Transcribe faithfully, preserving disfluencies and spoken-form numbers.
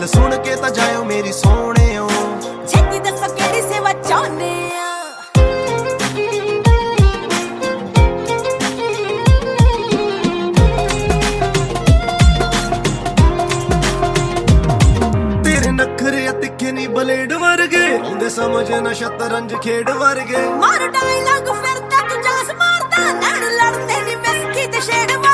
ਸੁਣ ਕੇ ਤਾਂ ਜਾਇਓ ਮੇਰੀ ਸੋਹਣਿਓ, ਛੇਤੀ ਦੱਸੋ ਕਿਹੜੀ ਸੇਵਾ ਚਾਹੁੰਦੇ ਆ। ਤੇਰੇ ਨਖਰੇ ਆ ਤਿੱਖੇ ਨੀ ਬਲੇਡ ਵਰਗੇ, ਆਉਂਦੇ ਸਮਝ ਨਾ ਸ਼ਤਰੰਜ ਖੇਡ ਵਰਗੇ। ਮਾਰ ਡਾਇਲੌਗ ਫਿਰ ਤਾਂ ਤੂੰ ਜਾਸ ਮਾਰਦਾ, ਲੜ ਲੜਦੇ ਨੀ ਵਿਸਕੀ ਤੇ ਸ਼ੇਡ।